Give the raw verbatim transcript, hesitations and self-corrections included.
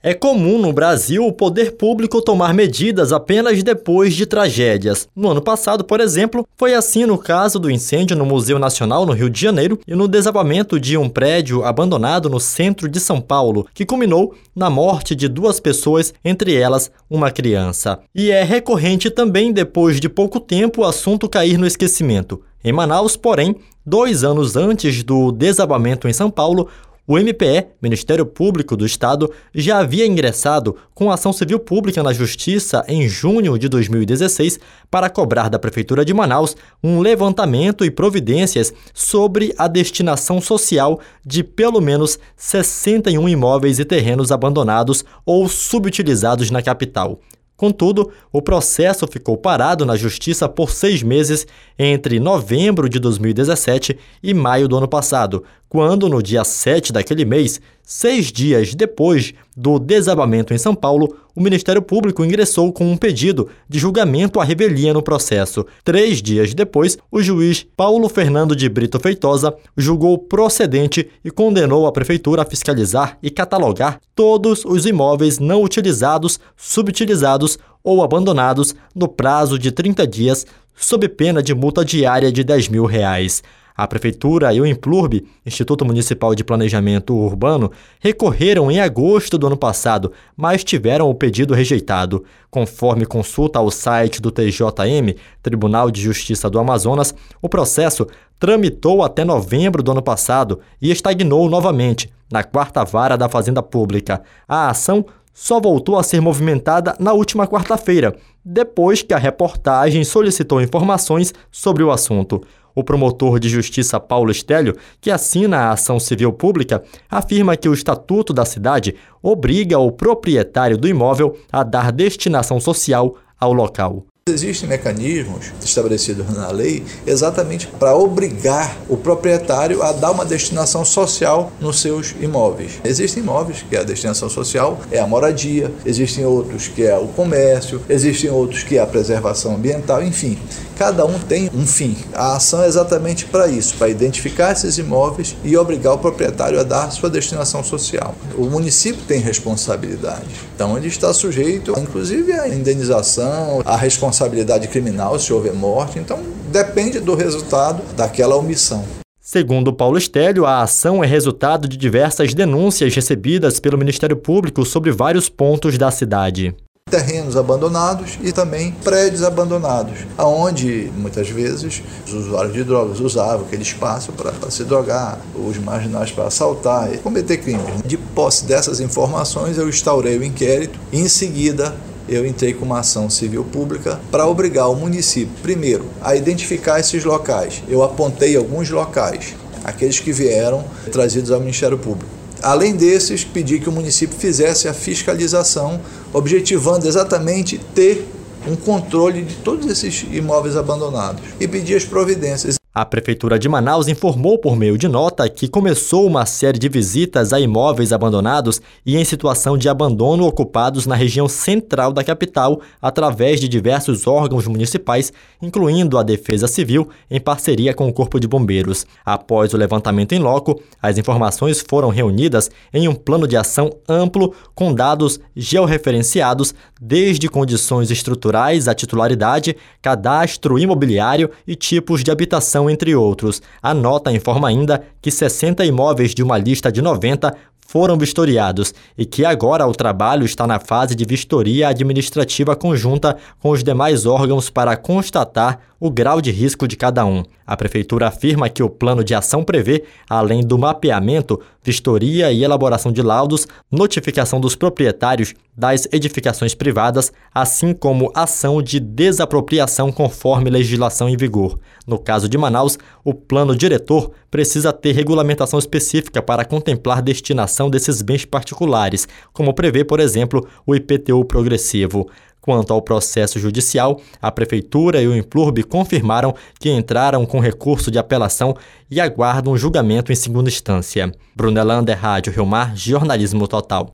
É comum no Brasil o poder público tomar medidas apenas depois de tragédias. No ano passado, por exemplo, foi assim no caso do incêndio no Museu Nacional, no Rio de Janeiro, e no desabamento de um prédio abandonado no centro de São Paulo, que culminou na morte de duas pessoas, entre elas uma criança. E é recorrente também, depois de pouco tempo, o assunto cair no esquecimento. Em Manaus, porém, dois anos antes do desabamento em São Paulo, o M P E, Ministério Público do Estado, já havia ingressado com ação civil pública na Justiça em junho de dois mil e dezesseis para cobrar da Prefeitura de Manaus um levantamento e providências sobre a destinação social de pelo menos sessenta e um imóveis e terrenos abandonados ou subutilizados na capital. Contudo, o processo ficou parado na Justiça por seis meses entre novembro de dois mil e dezessete e maio do ano passado, quando, no dia sete daquele mês, seis dias depois do desabamento em São Paulo, o Ministério Público ingressou com um pedido de julgamento à revelia no processo. Três dias depois, o juiz Paulo Fernando de Brito Feitosa julgou procedente e condenou a Prefeitura a fiscalizar e catalogar todos os imóveis não utilizados, subutilizados ou abandonados no prazo de trinta dias, sob pena de multa diária de dez mil reais. A Prefeitura e o Implurb, Instituto Municipal de Planejamento Urbano, recorreram em agosto do ano passado, mas tiveram o pedido rejeitado. Conforme consulta ao site do T J M, Tribunal de Justiça do Amazonas, o processo tramitou até novembro do ano passado e estagnou novamente na quarta vara da Fazenda Pública. A ação só voltou a ser movimentada na última quarta-feira, depois que a reportagem solicitou informações sobre o assunto. O promotor de justiça Paulo Estélio, que assina a ação civil pública, afirma que o Estatuto da cidade obriga o proprietário do imóvel a dar destinação social ao local. Existem mecanismos estabelecidos na lei exatamente para obrigar o proprietário a dar uma destinação social nos seus imóveis. Existem imóveis que a destinação social é a moradia, existem outros que é o comércio, existem outros que é a preservação ambiental, enfim. Cada um tem um fim. A ação é exatamente para isso, para identificar esses imóveis e obrigar o proprietário a dar sua destinação social. O município tem responsabilidade, então ele está sujeito, inclusive, à indenização, à responsabilidade criminal se houver morte, então depende do resultado daquela omissão. Segundo Paulo Estélio, a ação é resultado de diversas denúncias recebidas pelo Ministério Público sobre vários pontos da cidade. Terrenos abandonados e também prédios abandonados, onde muitas vezes os usuários de drogas usavam aquele espaço para se drogar, os marginais para assaltar e cometer crimes. De posse dessas informações, eu instaurei o inquérito e, em seguida, eu entrei com uma ação civil pública para obrigar o município, primeiro, a identificar esses locais. Eu apontei alguns locais, aqueles que vieram trazidos ao Ministério Público. Além desses, pedi que o município fizesse a fiscalização, objetivando exatamente ter um controle de todos esses imóveis abandonados e pedi as providências. A Prefeitura de Manaus informou por meio de nota que começou uma série de visitas a imóveis abandonados e em situação de abandono ocupados na região central da capital através de diversos órgãos municipais, incluindo a Defesa Civil, em parceria com o Corpo de Bombeiros. Após o levantamento em loco, as informações foram reunidas em um plano de ação amplo com dados georreferenciados, desde condições estruturais, a titularidade, cadastro imobiliário e tipos de habitação, entre outros. A nota informa ainda que sessenta imóveis de uma lista de noventa foram vistoriados e que agora o trabalho está na fase de vistoria administrativa conjunta com os demais órgãos para constatar o grau de risco de cada um. A Prefeitura afirma que o plano de ação prevê, além do mapeamento, vistoria e elaboração de laudos, notificação dos proprietários das edificações privadas, assim como ação de desapropriação conforme legislação em vigor. No caso de Manaus, o plano diretor precisa ter regulamentação específica para contemplar destinação desses bens particulares, como prevê, por exemplo, o I P T U progressivo. Quanto ao processo judicial, a Prefeitura e o Implurb confirmaram que entraram com recurso de apelação e aguardam julgamento em segunda instância. Brunelander, Rádio Rio Mar, Jornalismo Total.